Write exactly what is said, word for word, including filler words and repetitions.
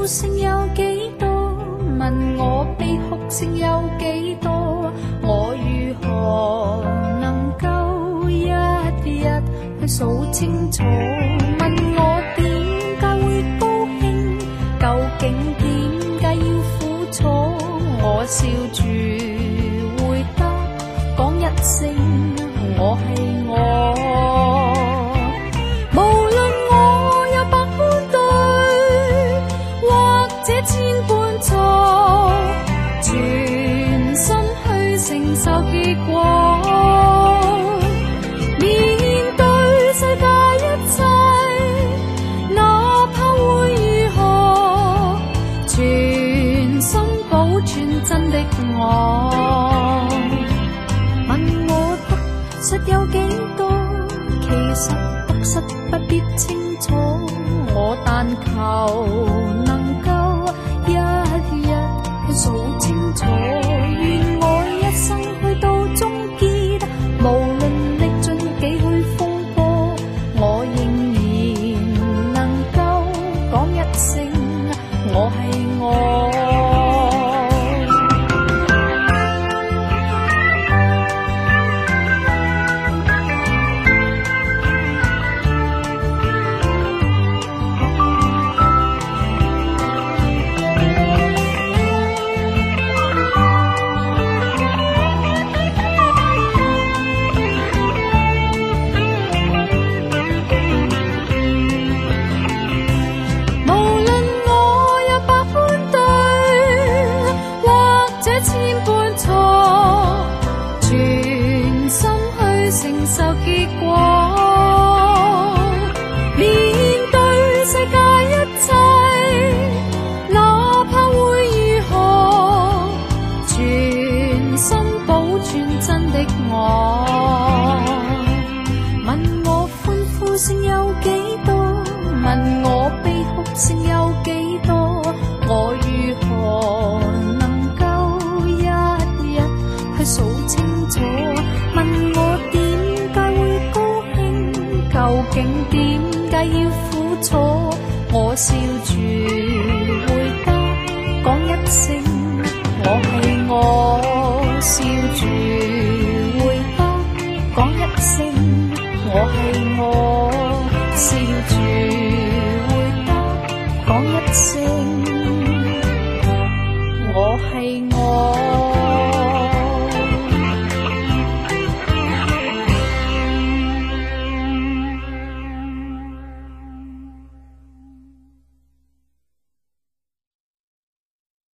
聲有幾多？問我悲哭聲有幾多？我如何能夠一日去數清楚？問我點解會高興？究竟點解要苦楚？我笑住回答，講一聲我係我。受結果，面對世界一切，哪怕會如何，全心保存真的我。問我得失有幾多？其實得失不必清楚，我但求能夠一日去數清楚。願我一生去到終結，無論歷盡幾許風波，我仍然能夠講一聲我係我。承受結果，面對世界一切，哪怕會如何，全心保存真的我。問我歡呼聲有幾多？問我悲哭聲有幾多？我如何能夠一日去數清楚？問我究竟點解要苦楚？我笑住回答，講一聲我係我，笑住